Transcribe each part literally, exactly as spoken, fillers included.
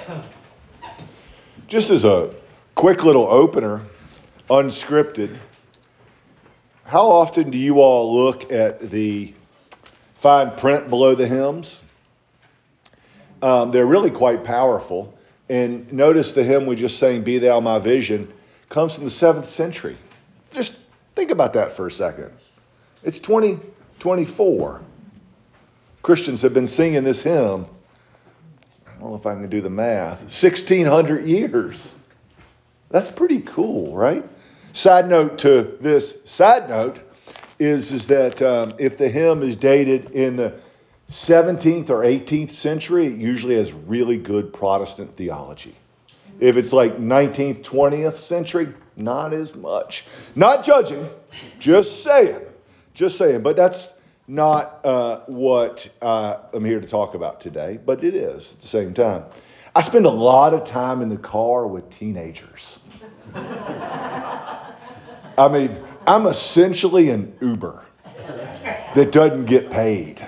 Just as a quick little opener, unscripted, how often do you all look at the fine print below the hymns? Um, they're really quite powerful. And notice the hymn we just sang, Be Thou My Vision, comes from the seventh century. Just think about that for a second. It's twenty twenty-four. Christians have been singing this hymn, I don't know if I can do the math, sixteen hundred years. That's pretty cool, right? Side note to this side note is, is that um, if the hymn is dated in the seventeenth or eighteenth century, it usually has really good Protestant theology. If it's like nineteenth, twentieth century, not as much. Not judging, just saying. Just saying. But that's not uh, what uh, I'm here to talk about today, but it is at the same time. I spend a lot of time in the car with teenagers. I mean, I'm essentially an Uber that doesn't get paid.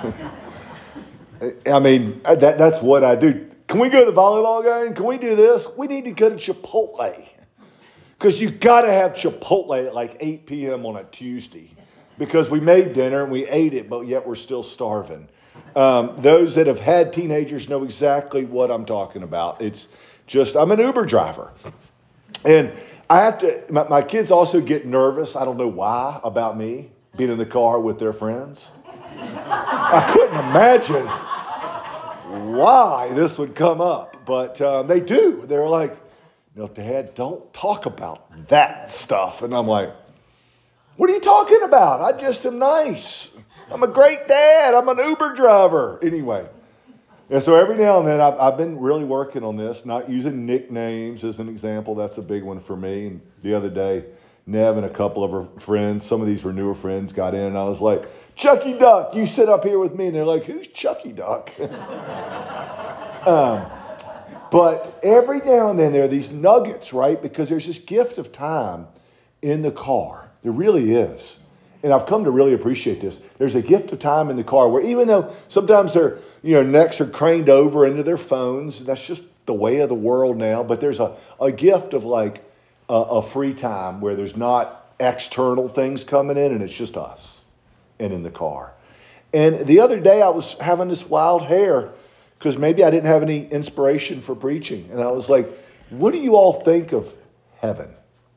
I mean, that that's what I do. Can we go to the volleyball game? Can we do this? We need to go to Chipotle. Because you got to have Chipotle at like eight p.m. on a Tuesday. Because we made dinner and we ate it, but yet we're still starving. Um, those that have had teenagers know exactly what I'm talking about. It's just, I'm an Uber driver. And I have to, my, my kids also get nervous, I don't know why, about me being in the car with their friends. I couldn't imagine why this would come up, but um, they do. They're like, no, Dad, don't talk about that stuff. And I'm like, what are you talking about? I just am nice. I'm a great dad. I'm an Uber driver. Anyway, and so every now and then I've, I've been really working on this, not using nicknames as an example. That's a big one for me. And the other day, Nev and a couple of her friends, some of these were newer friends, got in, and I was like, Chucky Duck, you sit up here with me. And they're like, who's Chucky Duck? um, but every now and then there are these nuggets, right? Because there's this gift of time in the car. There really is. And I've come to really appreciate this. There's a gift of time in the car where even though sometimes their you know, necks are craned over into their phones, that's just the way of the world now, but there's a, a gift of like a, a free time where there's not external things coming in and it's just us and in the car. And the other day I was having this wild hair because maybe I didn't have any inspiration for preaching. And I was like, what do you all think of heaven?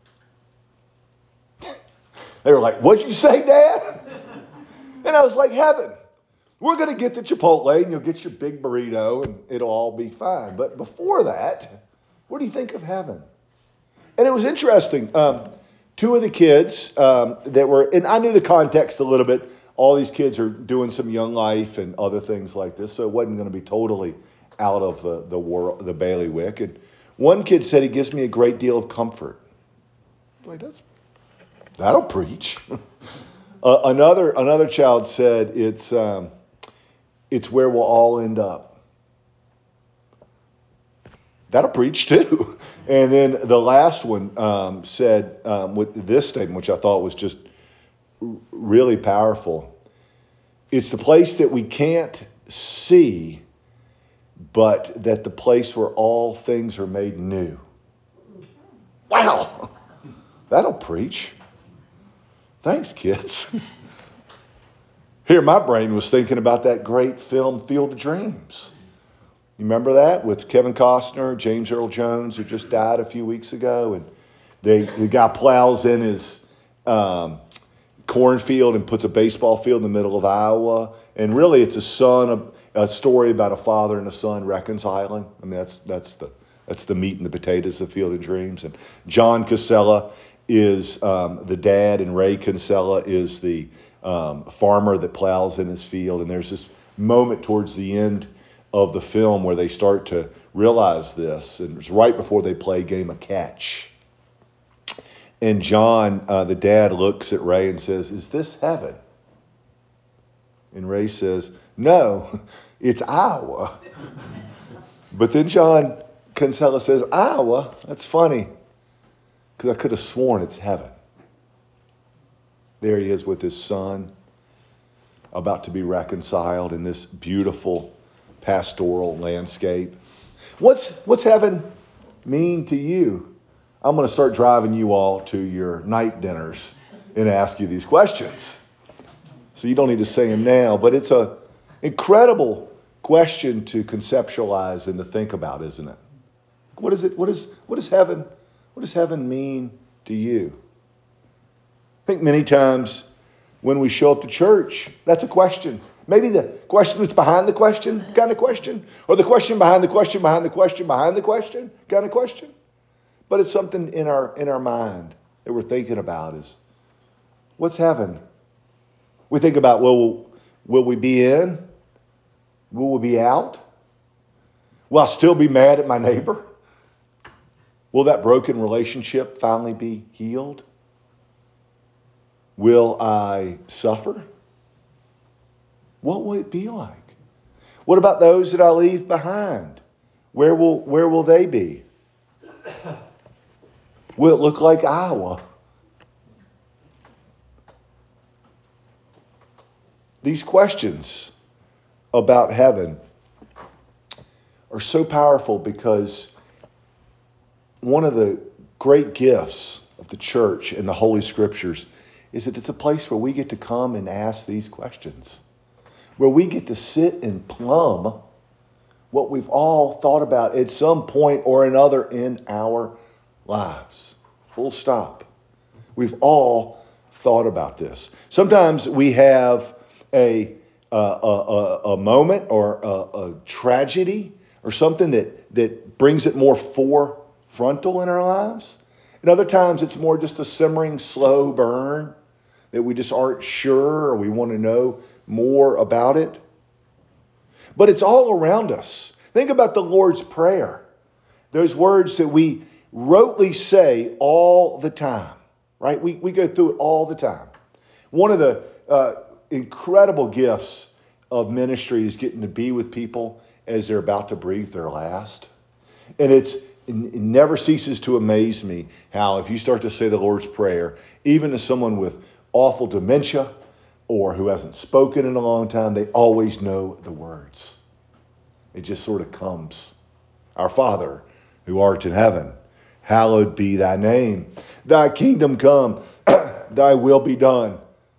They were like, what'd you say, Dad? And I was like, heaven. We're going to get to Chipotle and you'll get your big burrito and it'll all be fine. But before that, what do you think of heaven? And it was interesting. Um, two of the kids um, that were, and I knew the context a little bit. All these kids are doing some Young Life and other things like this. So it wasn't going to be totally out of the, the world, the bailiwick. And one kid said, he gives me a great deal of comfort. Like, that's That'll preach. uh, another another child said it's um, it's where we'll all end up. That'll preach too. And then the last one um, said um, with this statement, which I thought was just r- really powerful. It's the place that we can't see, but that the place where all things are made new. Wow, that'll preach. Thanks, kids. Here, my brain was thinking about that great film, Field of Dreams. You remember that with Kevin Costner, James Earl Jones, who just died a few weeks ago, and they, the guy plows in his um, cornfield and puts a baseball field in the middle of Iowa, and really it's a son, a story about a father and a son reconciling. I mean, that's that's the that's the meat and the potatoes of Field of Dreams. And John Casella is um, the dad, and Ray Kinsella is the um, farmer that plows in his field. And there's this moment towards the end of the film where they start to realize this, and it's right before they play a game of catch. And John, uh, the dad, looks at Ray and says, "Is this heaven?" And Ray says, "No, it's Iowa." But then John Kinsella says, "Iowa? That's funny. Because I could have sworn it's heaven." There he is with his son, about to be reconciled in this beautiful pastoral landscape. What's what's heaven mean to you? I'm going to start driving you all to your night dinners and ask you these questions. So you don't need to say them now, but it's a incredible question to conceptualize and to think about, isn't it? What is it? What is what is heaven? What does heaven mean to you? I think many times when we show up to church, that's a question. Maybe the question that's behind the question kind of question, or the question behind the question behind the question behind the question kind of question. But it's something in our in our mind that we're thinking about is, what's heaven? We think about, well, will we be in? Will we be out? Will I still be mad at my neighbor? Will that broken relationship finally be healed? Will I suffer? What will it be like? What about those that I leave behind? Where will where will they be? Will it look like Iowa? These questions about heaven are so powerful because one of the great gifts of the church and the Holy Scriptures is that it's a place where we get to come and ask these questions, where we get to sit and plumb what we've all thought about at some point or another in our lives. Full stop. We've all thought about this. Sometimes we have a a, a, a moment or a, a tragedy or something that, that brings it more forefrontal in our lives. And other times it's more just a simmering, slow burn that we just aren't sure or we want to know more about it. But it's all around us. Think about the Lord's Prayer. Those words that we rotely say all the time, right? We, we go through it all the time. One of the uh, incredible gifts of ministry is getting to be with people as they're about to breathe their last. And it's it never ceases to amaze me how if you start to say the Lord's Prayer, even to someone with awful dementia or who hasn't spoken in a long time, they always know the words. It just sort of comes. Our Father, who art in heaven, hallowed be thy name. Thy kingdom come, thy will be done.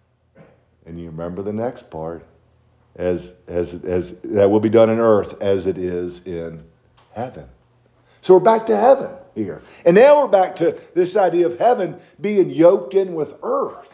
And you remember the next part, as as as that will be done in earth as it is in heaven. So we're back to heaven here. And now we're back to this idea of heaven being yoked in with earth.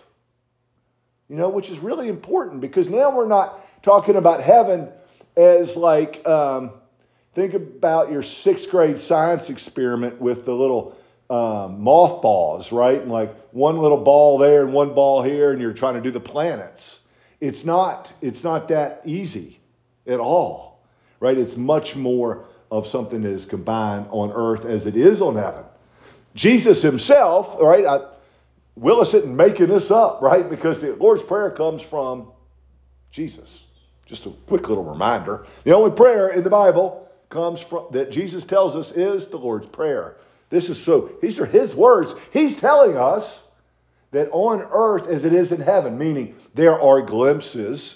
You know, which is really important because now we're not talking about heaven as like, um, think about your sixth grade science experiment with the little um, mothballs, right? And like one little ball there and one ball here, and you're trying to do the planets. It's not, it's not that easy at all, right? It's much more of something that is combined on earth as it is on heaven. Jesus himself, right? I, Willis isn't making this up, right? Because the Lord's Prayer comes from Jesus. Just a quick little reminder. The only prayer in the Bible comes from that Jesus tells us is the Lord's Prayer. This is so, these are his words. He's telling us that on earth as it is in heaven, meaning there are glimpses,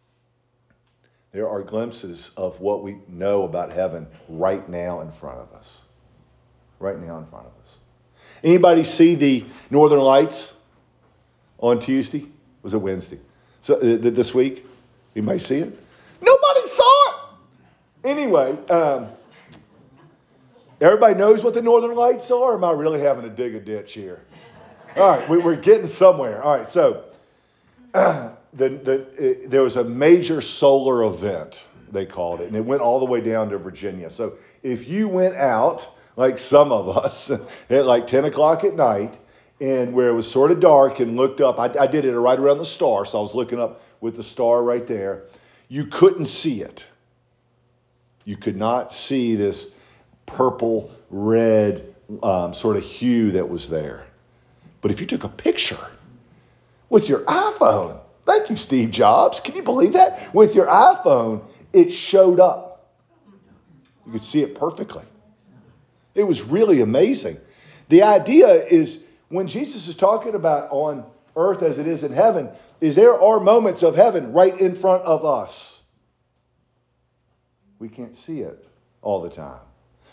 there are glimpses of what we know about heaven right now in front of us. Right now in front of us. Anybody see the Northern Lights on Tuesday? Was it Wednesday? So uh, this week? Anybody see it? Nobody saw it. Anyway, um, everybody knows what the Northern Lights are? Or am I really having to dig a ditch here? All right, we, we're getting somewhere. All right, so uh, the, the, uh, there was a major solar event, they called it, and it went all the way down to Virginia. So if you went out, like some of us, at like ten o'clock at night, and where it was sort of dark and looked up, I, I did it right around the star, so I was looking up with the star right there. You couldn't see it. You could not see this purple, red um, sort of hue that was there. But if you took a picture with your iPhone, thank you, Steve Jobs. Can you believe that? With your iPhone, it showed up. You could see it perfectly. It was really amazing. The idea is when Jesus is talking about on earth as it is in heaven, is there are moments of heaven right in front of us. We can't see it all the time.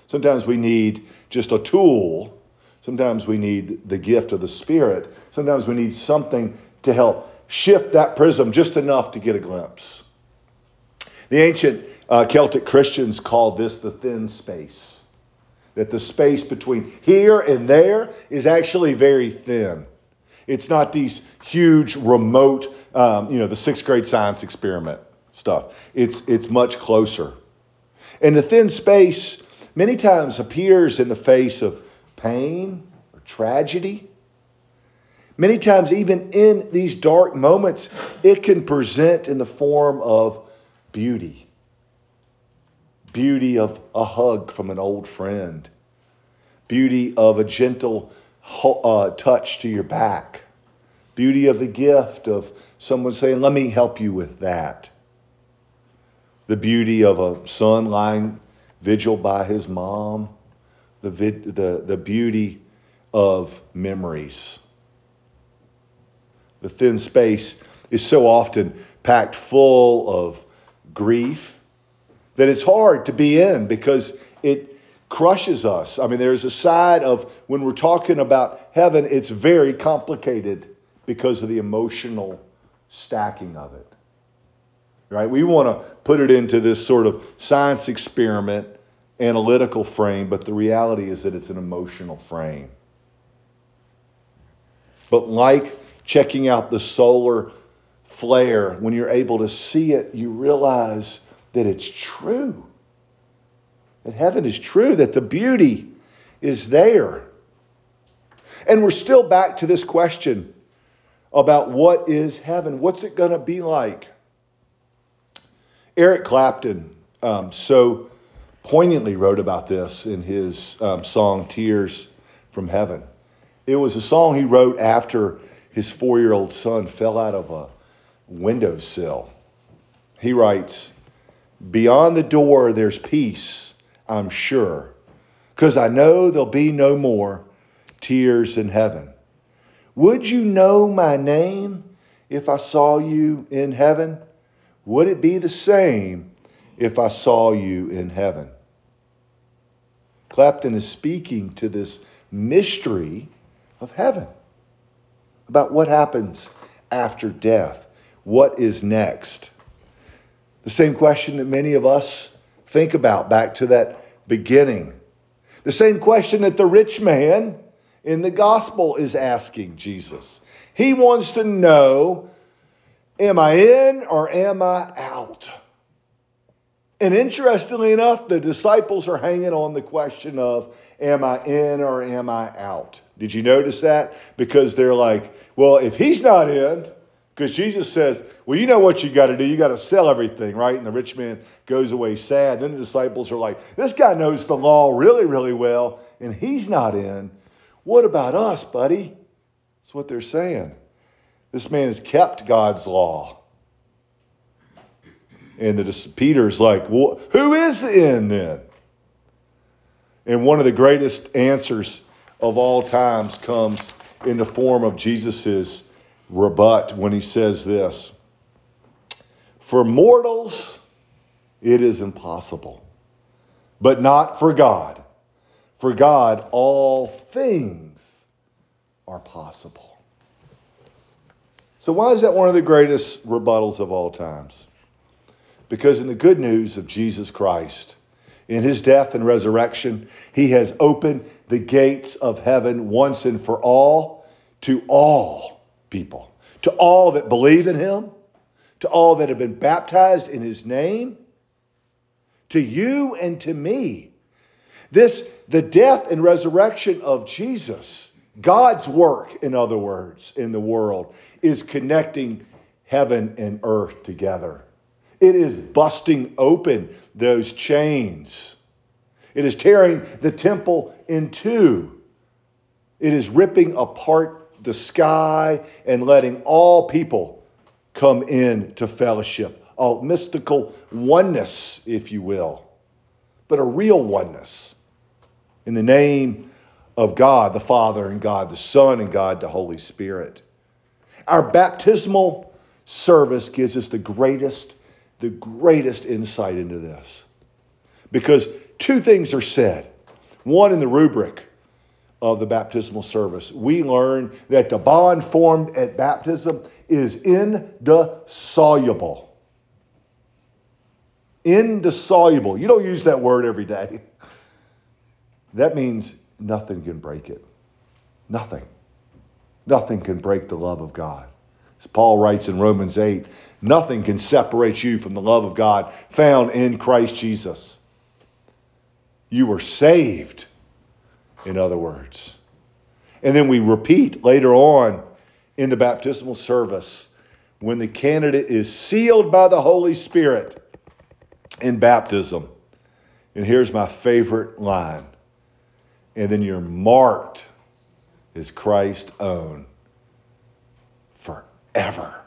Sometimes we need just a tool. Sometimes we need the gift of the Spirit. Sometimes we need something to help shift that prism just enough to get a glimpse. The ancient uh, Celtic Christians called this the thin space. That the space between here and there is actually very thin. It's not these huge, remote, um, you know, the sixth grade science experiment stuff. It's it's much closer. And the thin space many times appears in the face of pain or tragedy. Many times, even in these dark moments, it can present in the form of beauty. Beauty of a hug from an old friend. Beauty of a gentle uh, touch to your back. Beauty of the gift of someone saying, let me help you with that. The beauty of a son lying vigil by his mom. The, vid- the, the beauty of memories. The thin space is so often packed full of grief that it's hard to be in because it crushes us. I mean, there's a side of when we're talking about heaven, it's very complicated because of the emotional stacking of it. Right? We want to put it into this sort of science experiment, analytical frame, but the reality is that it's an emotional frame. But like checking out the solar flare, when you're able to see it, you realize that it's true. That heaven is true, that the beauty is there. And we're still back to this question about what is heaven? What's it going to be like? Eric Clapton um, so poignantly wrote about this in his um, song, Tears from Heaven. It was a song he wrote after his four-year-old son fell out of a windowsill. He writes, beyond the door there's peace, I'm sure, because I know there'll be no more tears in heaven. Would you know my name if I saw you in heaven? Would it be the same if I saw you in heaven? Clapton is speaking to this mystery of heaven, about what happens after death. What is next? The same question that many of us think about back to that beginning. The same question that the rich man in the gospel is asking Jesus. He wants to know, am I in or am I out? And interestingly enough, the disciples are hanging on the question of, am I in or am I out? Did you notice that? Because they're like, well, if he's not in, because Jesus says, well, you know what you got to do. You got to sell everything, right? And the rich man goes away sad. Then the disciples are like, this guy knows the law really, really well, and he's not in. What about us, buddy? That's what they're saying. This man has kept God's law. And the, Peter's like, well, who is in then? And one of the greatest answers of all times comes in the form of Jesus's rebut when he says this. For mortals, it is impossible, but not for God. For God, all things are possible. So why is that one of the greatest rebuttals of all times? Because in the good news of Jesus Christ, in his death and resurrection, he has opened the gates of heaven once and for all to all people, to all that believe in him, to all that have been baptized in his name, to you and to me. This, the death and resurrection of Jesus, God's work, in other words, in the world, is connecting heaven and earth together. It is busting open those chains. It is tearing the temple in two. It is ripping apart the sky and letting all people come in to fellowship. A mystical oneness, if you will, but a real oneness in the name of God the Father and God the Son and God the Holy Spirit. Our baptismal service gives us the greatest the greatest insight into this. Because two things are said. One, in the rubric of the baptismal service, we learn that the bond formed at baptism is indissoluble. Indissoluble. You don't use that word every day. That means nothing can break it. Nothing. Nothing can break the love of God. As Paul writes in Romans eight, nothing can separate you from the love of God found in Christ Jesus. You were saved, in other words. And then we repeat later on in the baptismal service when the candidate is sealed by the Holy Spirit in baptism. And here's my favorite line. And then you're marked as Christ's own forever.